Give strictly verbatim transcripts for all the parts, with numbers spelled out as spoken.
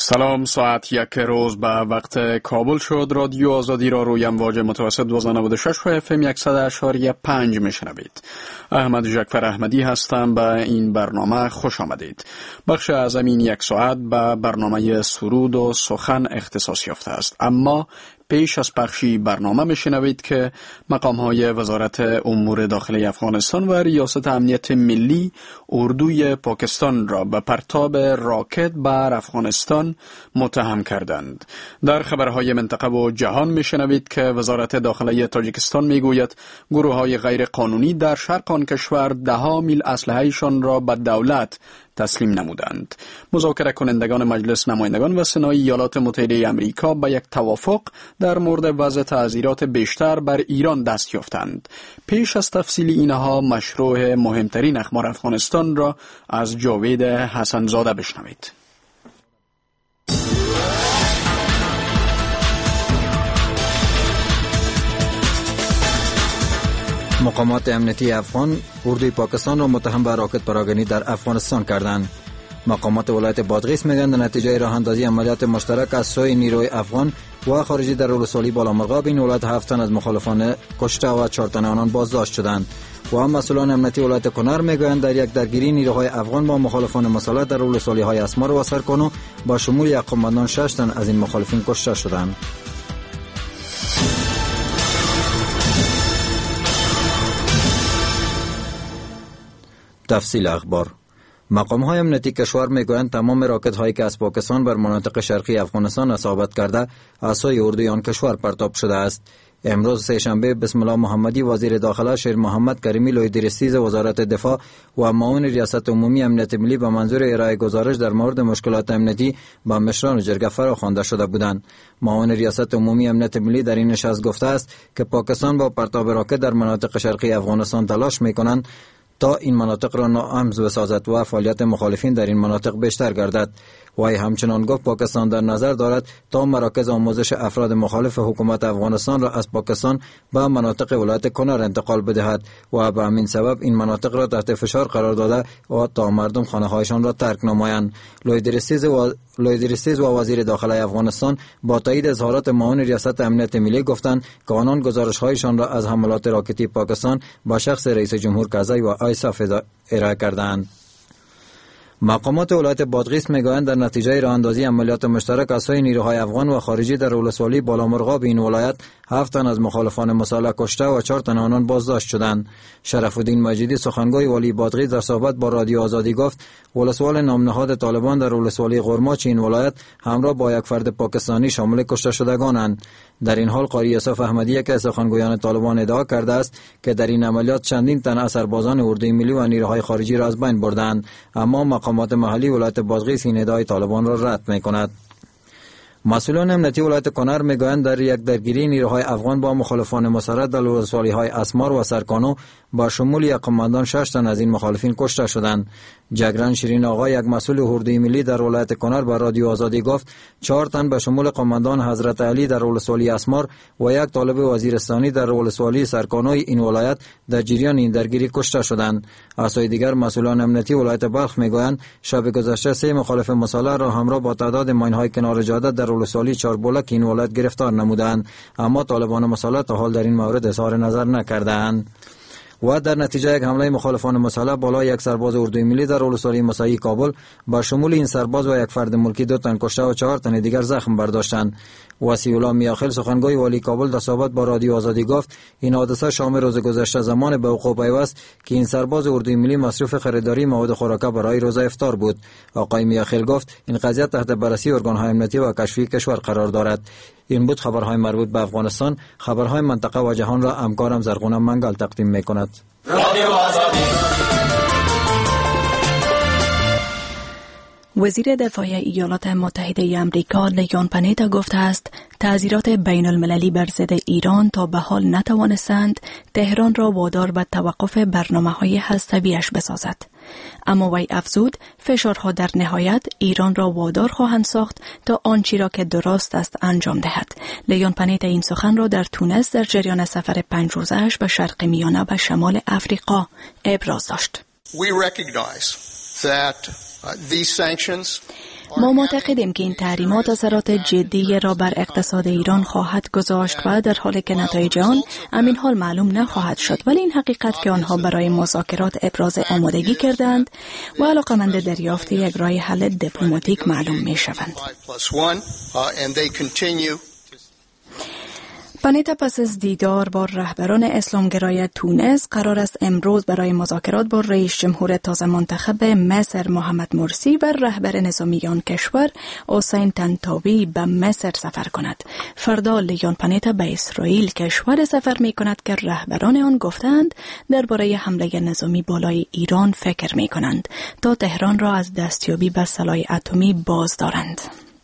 سلام، ساعت یک روز به وقت کابل شد. رادیو آزادی را روی امواج متوسط دویست و نود و شش و اف ام صد اشاری پنج میشنوید. احمد جعفر احمدی هستم. به این برنامه خوش آمدید. بخش از این یک ساعت به برنامه سرود و سخن اختصاص یافته است، اما پیش از پخشی برنامه میشنوید که مقام‌های وزارت امور داخلی افغانستان و ریاست امنیت ملی اردوی پاکستان را به پرتاب راکت بر افغانستان متهم کردند. در خبرهای منطقه و جهان میشنوید که وزارت داخلی تاجیکستان میگوید گروه‌های غیر قانونی در شرق آن کشور ده ها میل اسلحه‌شان را به دولت تسلیم نمودند. مذاکره کنندگان مجلس نمایندگان و سنای ایالات متحده آمریکا به یک توافق در مورد وضع تعزیرات بیشتر بر ایران دست یافتند. پیش از تفصیل اینها مشروع مهمترین اخبار افغانستان را از جاوید حسنزاده بشنوید. مقامات امنیتی افغان اردوی پاکستان را متهم به راکت پراگنی در افغانستان کردند. مقامات ولایت بادغیس میگن در نتیجه راه اندازی عملیات مشترک از سوی نیروی افغان و خارجی در ولسوالی بالامرغاب این ولایت هفت تن از مخالفان کشته و چهار تن آنان بازداشت شدند. و هم مسئولان امنیتی ولایت کنر میگویند در یک درگیری نیروهای افغان با مخالفان مسلح در ولسوالی های اسمار و سرکانو با شمول یک قماندان شش تن از این مخالفین کشته شدند. تفصیل اخبار. مقام‌های امنیتی کشور میگویند تمام راکت هایی که از پاکستان بر مناطق شرقی افغانستان اصابت کرده از سوی اردوی آن کشور پرتاب شده است. امروز سه‌شنبه بسم الله محمدی وزیر داخله، شیر محمد کریمی لوی درستیز وزارت دفاع و معاون ریاست عمومی امنیت ملی به منظور ارائه گزارش در مورد مشکلات امنیتی با مشران جرگه فراخوانده شده بودند. معاون ریاست عمومی امنیت ملی در این نشست گفته است که پاکستان با پرتاب راکت در مناطق شرقی افغانستان تلاش میکنند تا این مناطق را ناامن بسازد و فعالیت مخالفین در این مناطق بیشتر گردد. وی همچنان گفت پاکستان در نظر دارد تا مراکز آموزش افراد مخالف حکومت افغانستان را از پاکستان به مناطق ولایت کنر انتقال بدهد و به همین سبب این مناطق را تحت فشار قرار داده و تا مردم خانه هایشان را ترک نمایند. لوی درستیز و لوی درستیز و وزیر داخلی افغانستان با تایید اظهارات معاون ریاست امنیت ملی گفتند که آنان گزارش هایشان را از حملات راکتی پاکستان با شخص رئیس جمهور کرزی و آیساف ارائه کردند. مقامات ولایت بادغیس میگویند در نتیجه راه اندازی عملیات مشترک از سوی نیروهای افغان و خارجی در ولسوالی بالامرغاب این ولایت هفت تن از مخالفان مسلح کشته و چهار تن آنان بازداشت شدند. شرف الدین مجیدی سخنگوی والی بادغیس در صحبت با رادیو آزادی گفت ولسوال نامنهاد طالبان در ولسوالی غرماچ این ولایت همراه با یک فرد پاکستانی شامل کشته شدگانند. در این حال قاری یوسف احمدی که سخنگویان طالبان ادعا کرده است که در این عملیات چندین تن از سربازان اردوی ملی و نیروهای خارجی را از بین بردند، اما مقامات محلی ولایت بادغیس این ادعای طالبان را رد می‌کند. مسئولان امنیتی ولایت کنر میگویند در یک درگیری نیروهای افغان با مخالفان مسلح در ولسوالی‌های اسمار و سرکانو با شمول یک قماندان شش تن از این مخالفین کشته شدند. جگران شیرین آقا یک مسئول اردوی ملی در ولایت کنر به رادیو آزادی گفت چهار تن به شمول قماندان حضرت علی در ولسوالی اسمار و یک طالب وزیرستانی در ولسوالی سرکانوی این ولایت در جریان این درگیری کشته شدند. از سوی دیگر مسئولان امنیتی ولایت بلخ میگویند شب گذشته سه مخالف مسلح را همراه با تعداد ماین‌های کنار جاده در ولسوالی چاربولک این ولایت گرفتار نمودند، اما طالبان مسلح تا حال در این مورد اظهار نظر نکردند. و در نتیجه یک حمله مخالفان مسلح بالای یک سرباز اردوی ملی در ولسوالی مسایی کابل با شمول این سرباز و یک فرد ملکی دو تن کشته و چهار تن دیگر زخم برداشتند. وصی الله میاخیل سخنگوی والی کابل در صحبت با رادیو آزادی گفت این حادثه شام روز گذشته زمان به وقوع پیوست که این سرباز اردوی ملی مصروف خریداری مواد خوراکه برای روز افطار بود. آقای میاخیل گفت این قضیه تحت بررسی ارگان‌های امنیتی و کشفی کشور قرار دارد. این بود خبرهای مربوط به افغانستان. خبرهای منطقه و جهان را همکارم زرغونه منگل تقدیم می‌کند. رادیو آزادی. وزیر دفاع ایالات متحده آمریکا لیون پانیتا گفته است تعزیرات بین المللی بر ضد ایران تا به حال نتوانستند تهران را وادار به توقف برنامه‌های هسته‌ای‌اش بسازد. اما وی افزود فشارها در نهایت ایران را وادار خواهند ساخت تا آنچه را که درست است انجام دهد. لیون پانیتا این سخن را در تونس در جریان سفر پنج روزه‌اش به شرق میانه و شمال افریقا ابراز داشت. We recognize that uh, these sanctions ما معتقدیم که این تحریمات اثرات جدی را بر اقتصاد ایران خواهد گذاشت و در حالی که نتایج آن همین حال معلوم نخواهد شد، ولی این حقیقت که آنها برای مذاکرات ابراز آمادگی کردند و علاقمند دریافت یک راه حل دیپلماتیک معلوم می شوند. پانیتا پس از دیدار با رهبران اسلامگرای تونس قرار است امروز برای مذاکرات با رئیس جمهور تازه منتخب مصر محمد مرسی و رهبر نظامیان کشور حسین طنطاوی به مصر سفر کند. فردا لیون پانیتا به اسرائیل کشور سفر می کند که رهبران آن گفتند درباره حمله نظامی بالای ایران فکر می کنند تا تهران را از دستیابی به سلاح اتمی باز دارند.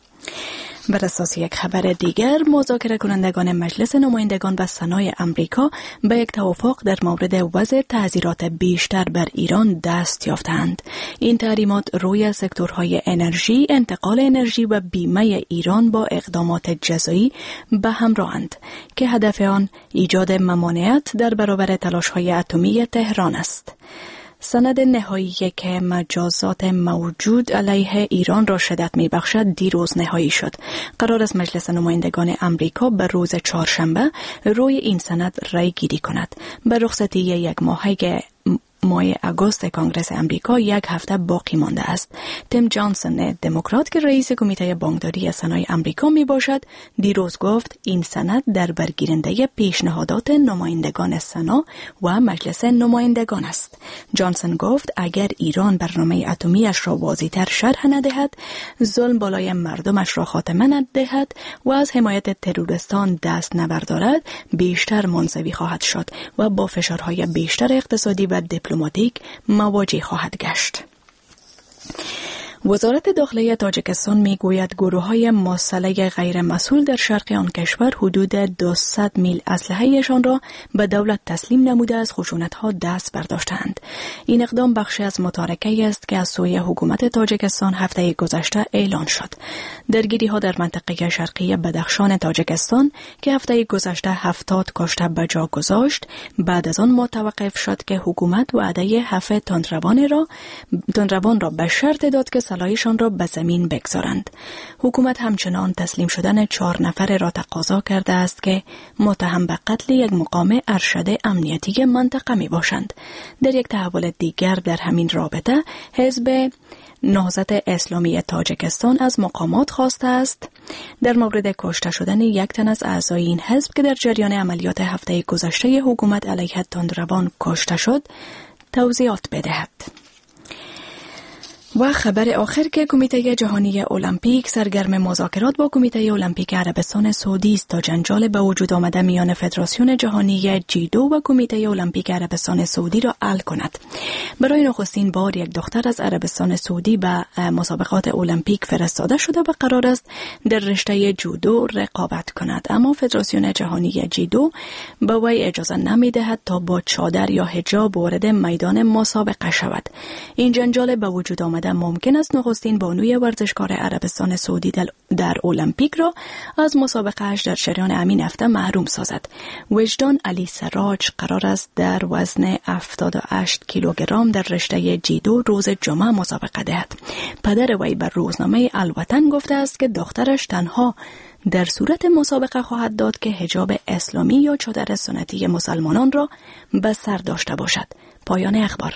بر اساس یک خبر دیگر، مذاکره کنندگان مجلس نمایندگان و سنای امریکا به یک توافق در مورد وضع تعزیرات بیشتر بر ایران دست یافتند. این تحریمات روی سکتورهای انرژی، انتقال انرژی و بیمه ایران با اقدامات جزایی به همراهند که هدف آن ایجاد ممانعت در برابر تلاش‌های اتمی تهران است. سند نهایی که مجازات موجود علیه ایران را شدت می بخشد دیروز نهایی شد. قرار است مجلس نمایندگان امریکا به روز چهارشنبه روی این سند رای گیری کند. به رخصتی یک ماهه ماه آگوست کنگره امریکا یک هفته باقی مانده است. تیم جانسون دموکرات که رئیس کمیته بانکداری سنای امریکا می باشد دیروز گفت این سند در برگیرنده پیشنهادات نمایندگان سنا و مجلس نمایندگان است. جانسون گفت اگر ایران برنامه اتمیش را واضح‌تر شرح ندهد، ظلم بالای مردمش را خاتمه ندهد و از حمایت تروریستان دست نبردارد، بیشتر منزوی خواهد شد و با فشارهای بیشتر اقتصادی و دیپلماتیک مواجه خواهد گشت. وزارت داخلی تاجیکستان میگوید گروه‌های مسلح غیر مسئول در شرق آن کشور حدود دویست میل اسلحه‌شان را به دولت تسلیم نموده از خشونت‌ها دست برداشتند. این اقدام بخشی از متارکه‌ای است که از سوی حکومت تاجیکستان هفته گذشته اعلان شد. درگیری‌ها در منطقه شرقی بدخشان تاجیکستان که هفته گذشته هفتاد کشته به جا گذاشت، بعد از آن متوقف شد که حکومت وعده هفت تندروان را تندروان را به شرط داد که سلاحشان را به زمین بگذارند. حکومت همچنان تسلیم شدن چهار نفر را تقاضا کرده است که متهم به قتل یک مقام ارشد امنیتی منطقه می باشند. در یک تحول دیگر در همین رابطه، حزب نهضت اسلامی تاجیکستان از مقامات خواسته است در مورد کشته شدن یک تن از اعضای این حزب که در جریان عملیات هفته گذشته حکومت علیه تندروان کشته شد توضیحات بدهد. و خبر آخر که کمیته جهانی المپیک سرگرم مذاکرات با کمیته المپیک عربستان سعودی است تا جنجال به وجود آمده میان فدراسیون جهانی جیدو و کمیته المپیک عربستان سعودی را حل کند. برای نخستین بار یک دختر از عربستان سعودی به مسابقات المپیک فرستاده شده و قرار است در رشته جودو رقابت کند، اما فدراسیون جهانی جیدو به وی اجازه نمی‌دهد تا با چادر یا حجاب وارد میدان مسابقه شود. این جنجال به وجود آمده ممکن است نخستین بانوی ورزشکار عربستان سعودی در المپیک را از مسابقه‌اش در شریان همین هفته محروم سازد. وجدان علی سراج قرار است در وزن هفتاد و هشت کیلوگرم در رشته جیدو روز جمعه مسابقه دهد. پدر وی بر روزنامه الوطن گفته است که دخترش تنها در صورت مسابقه خواهد داد که حجاب اسلامی یا چادر سنتی مسلمانان را به سر داشته باشد. پایان اخبار.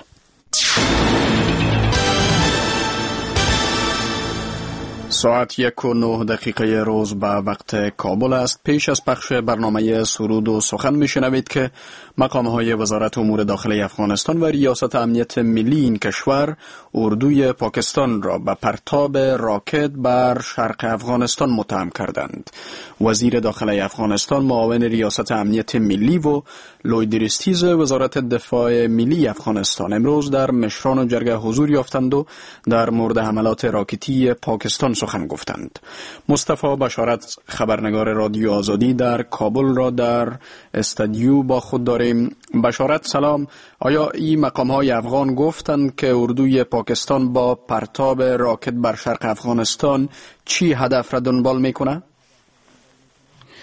ساعت یک و نه دقیقه روز به وقت کابل است. پیش از پخش برنامه سرود و سخن میشنوید که مقام‌های وزارت امور داخلی افغانستان و ریاست امنیت ملی این کشور اردوی پاکستان را به پرتاب راکت بر شرق افغانستان متهم کردند. وزیر داخلی افغانستان معاون ریاست امنیت ملی و لویدریستیز وزارت دفاع ملی افغانستان امروز در مشران و جرگه حضور یافتند و در مورد حملات راکتی پاکستان سخن گفتند. مصطفی بشارت خبرنگار رادیو آزادی در کابل را در استودیو با خود داریم. بشارت سلام. آیا این مقام های افغان گفتند که اردوی پاکستان با پرتاب راکت بر شرق افغانستان چی هدف را دنبال میکنه؟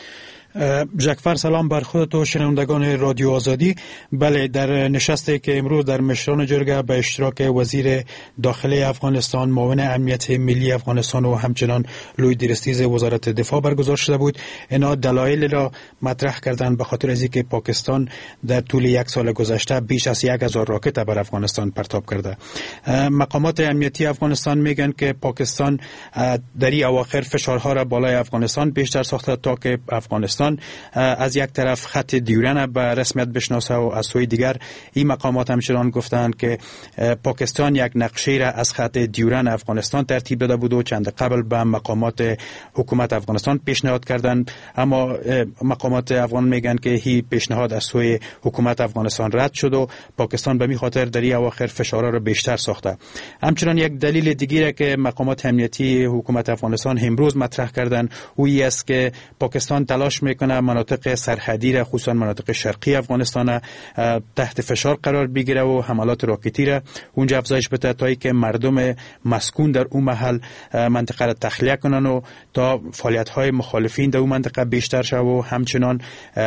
جکفر سلام بر خودت و شنوندگان رادیو آزادی. بله، در نشستی که امروز در مشران جرگه به اشتراک وزیر داخلی افغانستان، معاون امنیت ملی افغانستان و همچنان لوی دیرستیز وزارت دفاع برگزار شده بود، اینا دلایل را مطرح کردند به خاطر از اینکه پاکستان در طول یک سال گذشته بیش از یک هزار راکت بر افغانستان پرتاب کرده. مقامات امنیتی افغانستان میگن که پاکستان در این اواخر فشارها را بالای افغانستان بیشتر ساخته تا که افغانستان از یک طرف خط دیورن به رسمیت بشناسه و از سوی دیگر این مقامات همچنان گفتند که پاکستان یک نقشه را از خط دیورن افغانستان ترتیب داده بود و چند قبل به مقامات حکومت افغانستان پیشنهاد کردند، اما مقامات افغان میگن که هی پیشنهاد از سوی حکومت افغانستان رد شد و پاکستان به می خاطر در این اواخر فشارها را بیشتر ساخته. همچنان یک دلیل دیگری که مقامات امنیتی حکومت افغانستان امروز مطرح کردند او است که پاکستان تلاش میکنه مناطق سرحدی را، خصوصا مناطق شرقی افغانستان تحت فشار قرار بگیره و حملات راکتی را اونجا افزایش بده تا اینکه مردم مسکون در اون محل منطقه را تخلیه کنن و تا فعالیت های مخالفین در اون منطقه بیشتر شود و همچنان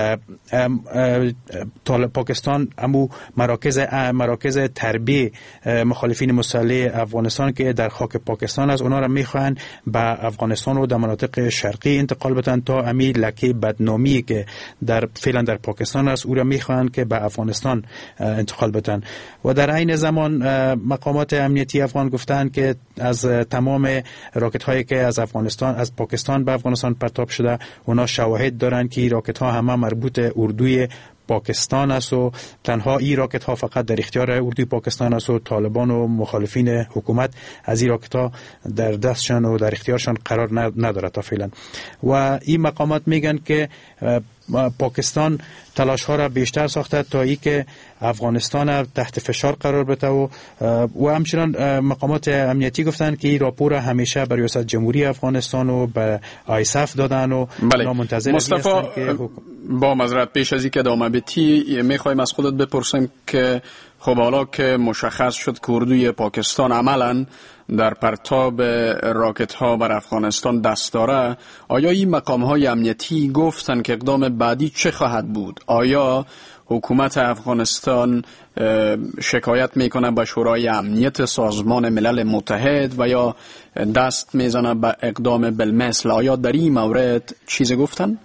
پاکستان امو مراکز مراکز تربیه مخالفین مسلح افغانستان که در خاک پاکستان از اونا را میخوان به افغانستان و در مناطق شرقی انتقال بدن تا امی لکه بدنامی که در فعلا در پاکستان است او را میخوان که به افغانستان انتقال بدن. و در عین زمان مقامات امنیتی افغان گفتند که از تمام راکت هایی که از افغانستان از پاکستان به افغانستان پرتاب شده اونا شواهد دارند که راکت ها همه مربوط اردوی پاکستان است و تنها این راکت ها فقط در اختیار اردوی پاکستان است و طالبان و مخالفین حکومت از این راکت ها در دستشان و در اختیارشان قرار نداره تا فعلا. و این مقامات میگن که پاکستان تلاش ها را بیشتر ساخته تا ای که افغانستان تحت فشار قرار بده و و همچنان مقامات امنیتی گفتن که این راپور همیشه به ریاست جمهوری افغانستان و به آیسف دادن و بله. منتظر مصطفی با معذرت پیش از اینکه ادامه بدی میخوایم از خودت بپرسیم که خب حالا که مشخص شد که اردوی پاکستان عملاً در پرتاب راکت ها بر افغانستان دست داره، آیا این مقام های امنیتی گفتن که اقدام بعدی چه خواهد بود؟ آیا حکومت افغانستان شکایت میکنه به شورای امنیت سازمان ملل متحد و یا دست میزنه به اقدام بالمثل؟ آیا در این مورد چیزی گفتن؟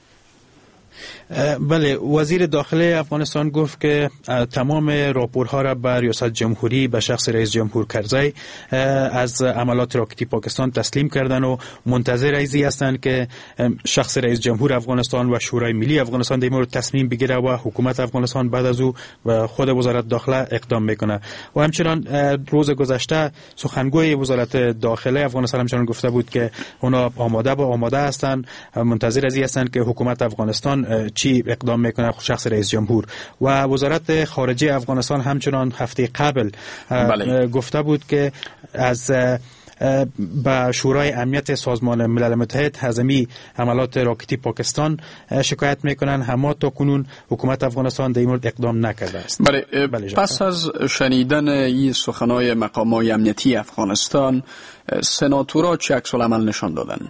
بله، وزیر داخلی افغانستان گفت که تمام راپورها را به ریاست جمهوری به شخص رئیس جمهور کرزی از عملات راکتی پاکستان تسلیم کردن و منتظر ایزی هستند که شخص رئیس جمهور افغانستان و شورای ملی افغانستان در این مورد تصمیم بگیره و حکومت افغانستان بعد از او و خود وزارت داخله اقدام میکنه. و همچنان روز گذشته سخنگوی وزارت داخلی افغانستان همچنان گفته بود که اونا آماده با آماده هستند، منتظر ایزی هستند که حکومت افغانستان چی اقدام میکنه شخص رئیس جمهور. و وزارت خارجه افغانستان همچنان هفته قبل بله. گفته بود که از با شورای امنیت سازمان ملل متحد هزمی حملات راکتی پاکستان شکایت میکنن، اما تا کنون حکومت افغانستان در این مورد اقدام نکرده است. بله. بله پس از شنیدن این سخنهای مقامات امنیتی افغانستان، سناتورها چه عکس العمل نشان دادن؟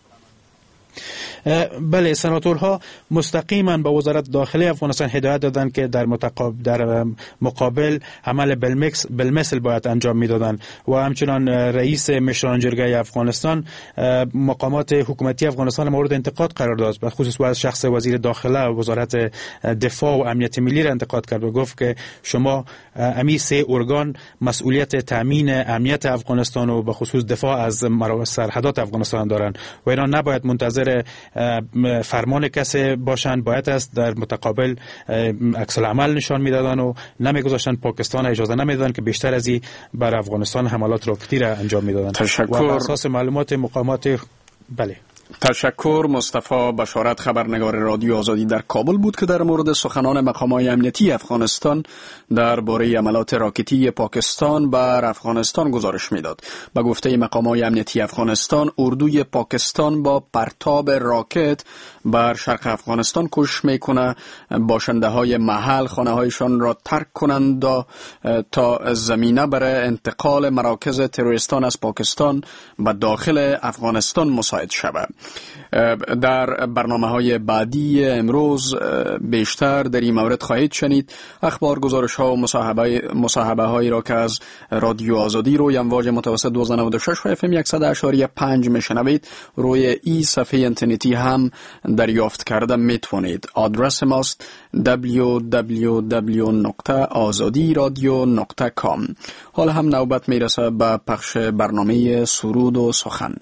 بله، سناتورها مستقیما به وزارت داخلی افغانستان هدایت دادند که در متقابل در مقابل عمل بالمکس بالمثل باید انجام میدادند. و همچنان رئیس مشران جرگه افغانستان مقامات حکومتی افغانستان مورد انتقاد قرار داد، به خصوص از شخص وزیر داخله و وزارت دفاع و امنیت ملی را انتقاد کرد و گفت که شما امی سه ارگان مسئولیت تامین امنیت افغانستان و به خصوص دفاع از سرحدات افغانستان دارند و اینا نباید منتظر فرمان کسی باشند، باید است در متقابل عکس العمل نشان میدادن و نمیگذاشتن پاکستان اجازه نمیدادن که بیشتر از این بر افغانستان حملات راکتی را انجام میدادن. تشکر. و بر اساس معلومات مقامات بله تشکر. مصطفی بشارت، خبرنگار رادیو آزادی در کابل بود که در مورد سخنان مقامات امنیتی افغانستان درباره حملات راکتی پاکستان بر افغانستان گزارش میداد. به گفته مقامات امنیتی افغانستان، اردوی پاکستان با پرتاب راکت بر شرق افغانستان کوشش میکنه باشنده های محل خانه هایشان را ترک کنند تا زمینه برای انتقال مراکز تروریستان از پاکستان به داخل افغانستان مساعد شود. در برنامه های بعدی امروز بیشتر در این مورد خواهید شنید. اخبار، گزارش ها و مصاحبه مصاحبه هایی را که از رادیو آزادی روی امواج متوسط دویست و نود و شش اف ام صد و پنج میشنوید روی این صفحه اینترنتی هم دریافت کرده میتونید. آدرس ماست دبلیو دبلیو دبلیو دات آزادی رادیو دات کام. حالا هم نوبت میرسه به پخش برنامه سرود و سخن.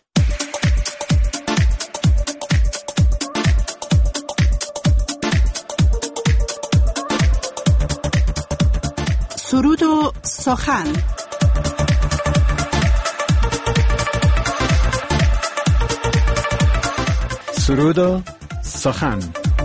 سرود و سخن. سرود و سخن.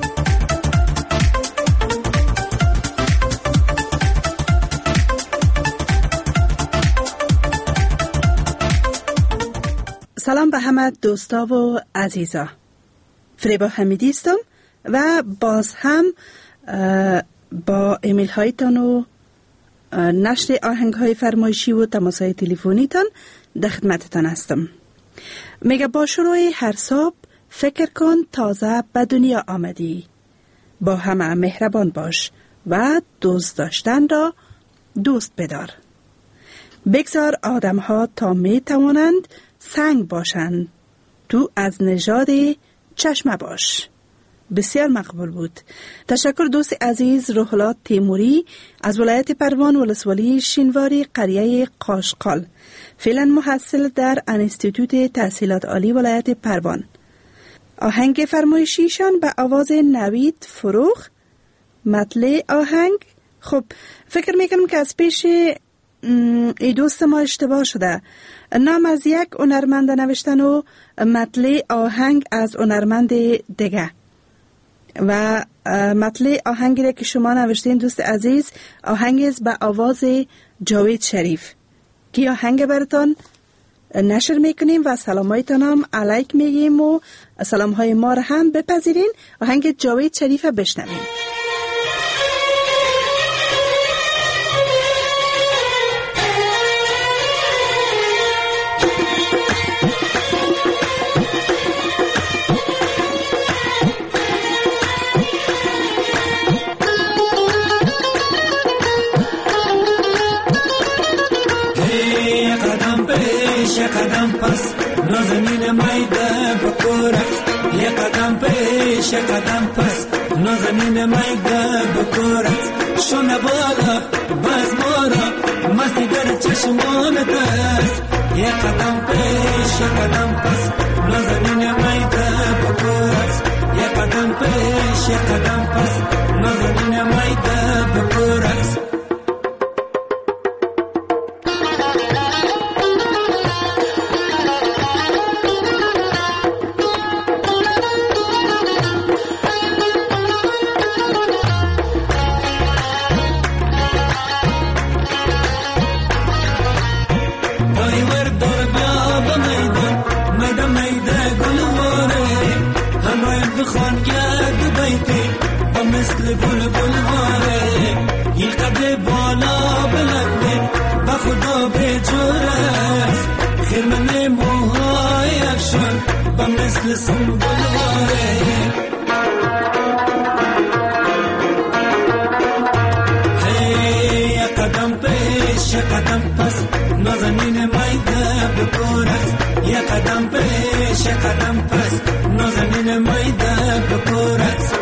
سلام به همه دوستا و عزیزا. فریبا حمیدی استم و باز هم با ایمیل هایتان و نشر آهنگ های فرمایشی و تماس های تلفنی تان در خدمتتان هستم. میگه با شروع هر صبح فکر کن تازه به دنیا آمدی، با همه مهربان باش و دوست داشتن را دوست بدار. بگذار آدم ها تا می توانند سنگ باشند، تو از نژاد چشمه باش. بسیار مقبول بود. تشکر دوست عزیز روح الله تیموری از ولایت پروان ولسوالی شینواری قریه قاشقال، فعلا محصل در انستیتوت تحصیلات عالی ولایت پروان. آهنگ فرمایشیشان به آواز نوید فروغ. مطلع آهنگ، خب فکر میکنم که از پیش ای دوست ما اشتباه شده. نام از یک هنرمند نوشتن و مطلع آهنگ از هنرمند دیگه. و مطلع آهنگی را که شما نوشتین دوست عزیز، آهنگ است به آواز جاوید شریف که آهنگ براتان نشر میکنیم و سلامایتان هم علیک میگیم و سلام های ما را هم بپذیرین. آهنگ جاوید شریف بشنویم. یه قدم پس نازنین میده بکورت، یه قدم پیش یه قدم پس نازنین میده بکورت. شونه بالا باز مارا مستی در چشمانت است، یه قدم پیش یه قدم پس نازنین میده بکورت، یه قدم پیش یه قدم پس نازنین میده بکورت. مثل بول بول واره این قدر بالا بلنده با خدا به جورست، خیرمن موهای افشان با مثل سنبول واره. هی یک قدم پیش یک قدم پس نازنین میده بکورست، یک قدم پیش یک قدم پس نازنین میده بکورست.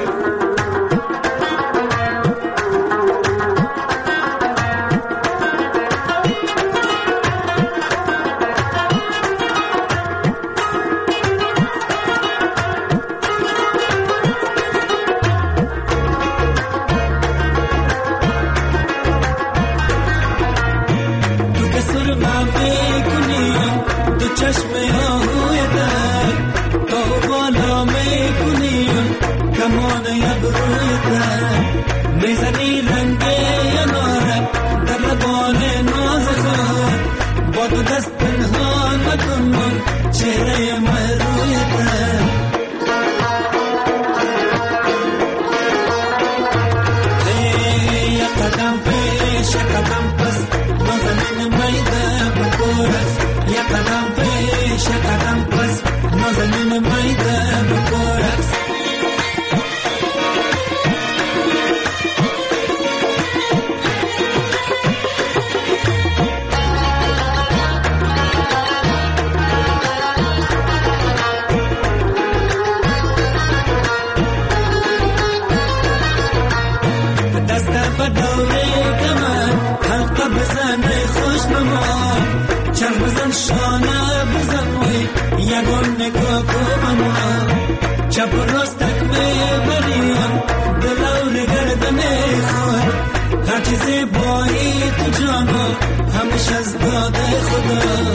نازنین یگان نگاه کن چپ و راستک میبریم دلور گردن خود هر چیزی بایی تو جانا همیشه از داد خدا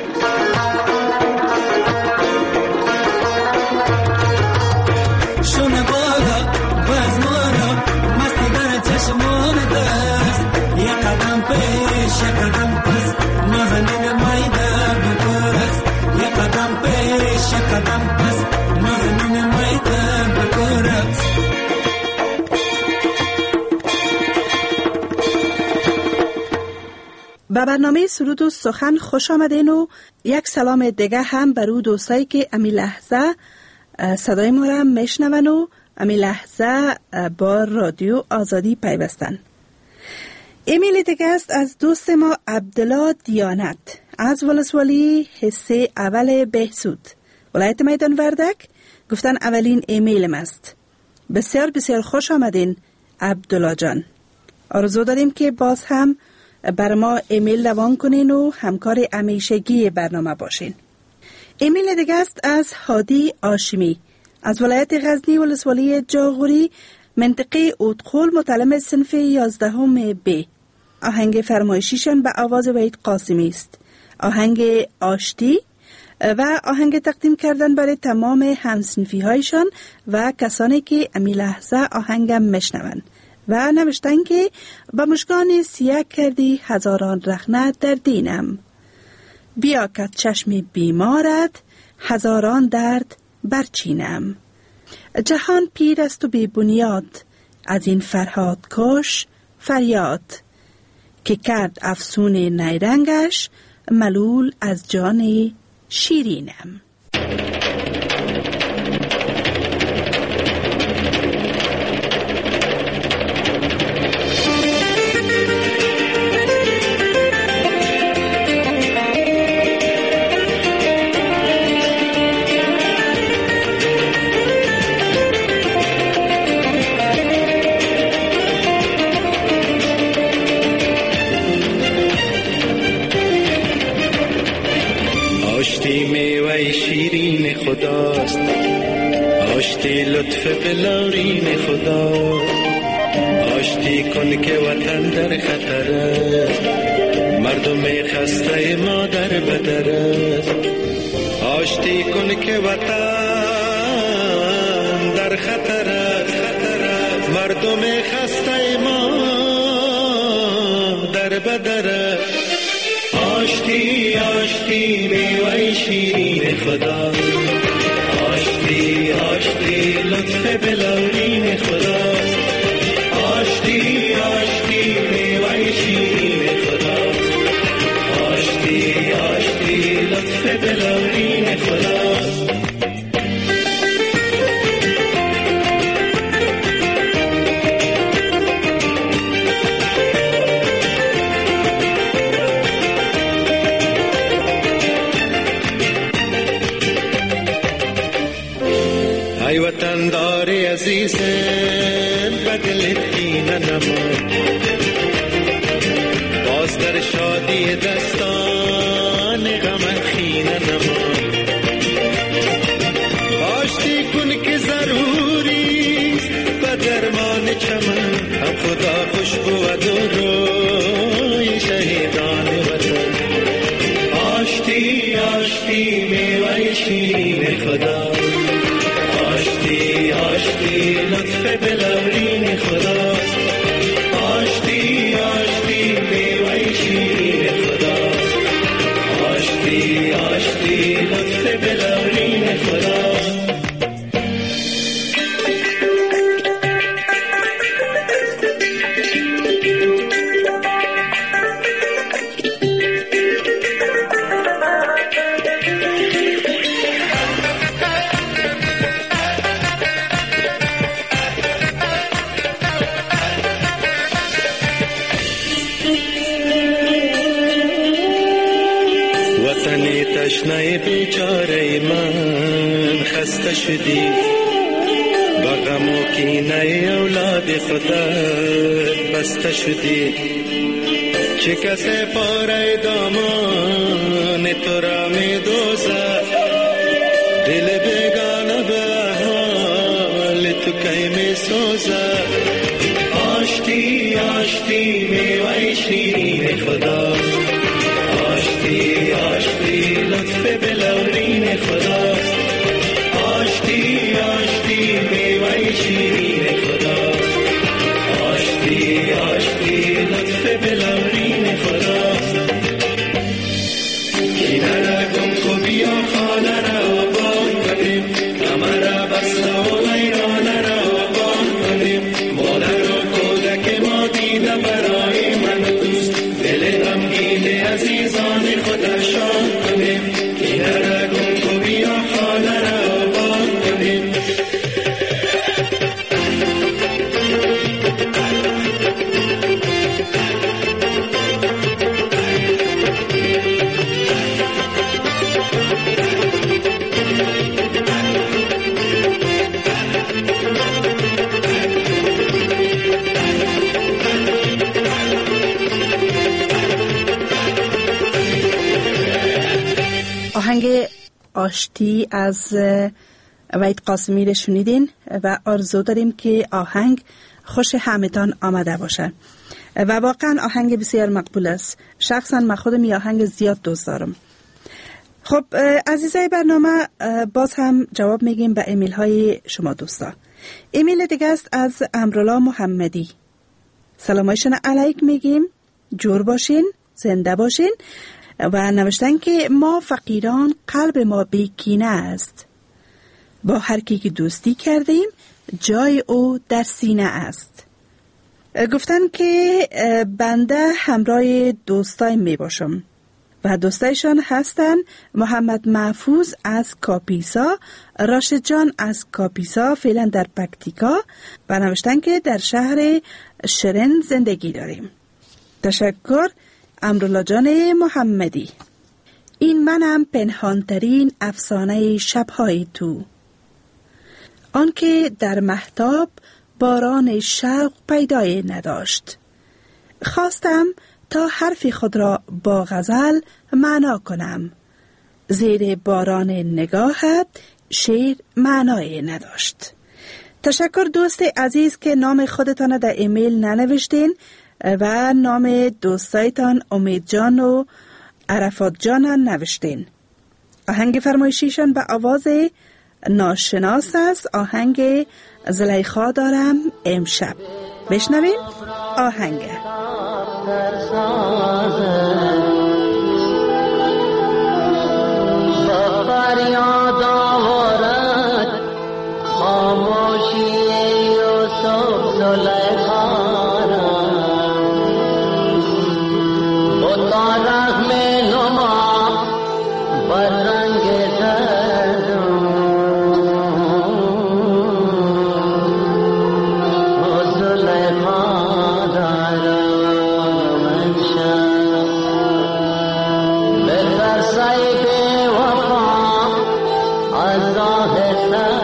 شونه بالا باز مارا مستی در چشمان دست یک قدم پیش یک قدم پس نازنین مایده بکرست یک قدم پیش یک قدم پس نازنین مایده بکرست به برنامه سرود و سخن خوش آمدین و یک سلام دیگه هم برو دوستایی که امی لحظه صدای ما را میشنون و امی لحظه با رادیو آزادی پیوستن. ایمیل دیگه است از دوست ما عبدالله دیانت از ولسوالی حصه اول بهسود ولایت میدان وردک. گفتن اولین ایمیلم است. بسیار بسیار خوش آمدین عبدالله جان. آرزو داریم که باز هم بر ما ایمیل روان کنین و همکار همیشگی برنامه باشین. ایمیل دیگه است از هادی آشمی از ولایت غزنی ولسوالی جاغوری منطقه اودخول متعلم صنف یازدهم ب. آهنگ فرمایشیشان به آواز وحید قاسمی است. آهنگ آشتی و آهنگ تقدیم کردن برای تمام همصنفی هایشان و کسانی که امی لحظه آهنگم مشنون و نوشتن که با مشکان سیاه کردی هزاران رخنه در دینم بیا که چشم بیمارت هزاران درد برچینم جهان پیر است و بی بنیاد از این فرهاد کش فریاد که کرد افسون نیرنگش ملول از جان شیرینم. شیرین خداست آشتی لطف بلارین خداست آشتی کن که وطن در خطر است مردم خسته ما در بدر است آشتی کن که وطن در خطر است مردم خسته ما در بدر است آشتی آشتی میوه شیرین خدا آشتی آشتی لطف بلارین خدا آشتی آشتی میوه شیرین خدا آشتی آشتی لطف بلارین خدا ای وطن داری عزیزم بدل کینه نمان باز در شادی دستان غم خینه نمان آشتی کن که ضروری به درمان چمن هم خدا خوش بود و روی شهیدان وطن آشتی آشتی میوه شیرین خدا آشتی آشتی لطف بلارین خداست آشتی آشتی میوه شیرین خداست آشتی آشتی لطف بلارین خداست تشنه بیچاره من خسته شدی با غم و کینه اولاد خدا بسته شدی چه کسی پاره دامان تو را می دوزد دل بیگانه به حال تو کی می سوزد. آشتی آشتی میوه شیرین خداست، آشتی آشتی لطف بلورین خداست، آشتی آشتی میوه شیرین خداست، آشتی آشتی لطف بلورین خداست. کینه را گم کو بیا خانه را آباد کنیم، غم را بسته و ویرانه را آباد کنیم. مادر و کودک ما دیده برای من دوست، دل غمگین عزیزان خدا شاد کنیم. کینه را گم کو بیا خانه را آباد کنیم. آهنگ آشتی از وحید قاسمی رو شنیدین و آرزو داریم که آهنگ خوش همتان آمده باشه و واقعا آهنگ بسیار مقبول است. شخصا من خودم این آهنگ زیاد دوست دارم. خب عزیزای برنامه، باز هم جواب میگیم به ایمیل های شما دوستا. ایمیل دیگه است از امرولا محمدی. سلامایشان علیک میگیم، جور باشین، زنده باشین. و نوشتن که ما فقیران قلب ما بیکینه است، با هر کی که دوستی کردیم جای او در سینه است. گفتن که بنده همراه دوستای می باشم و دوستایشان هستن محمد محفوظ از کاپیسا، راشد جان از کاپیسا فعلا در پکتیکا و نوشتن که در شهر شرن زندگی داریم. تشکر امرولا جان محمدی. این منم پنهانترین افسانه شبهای تو، آنکه در مهتاب باران شوق پیدای نداشت. خواستم تا حرفی خود را با غزل معنا کنم، زیر باران نگاهت شعر معنای نداشت. تشکر دوست عزیز که نام خودتان در ایمیل ننوشتین و نام دوستایتان امید جان و عرفات جان نوشتین. آهنگ فرمایشیشان به آواز ناشناس است. آهنگ زلیخا دارم امشب. بشنویم آهنگ. فریاد آورد خاموشی یوسف زلیخا Allah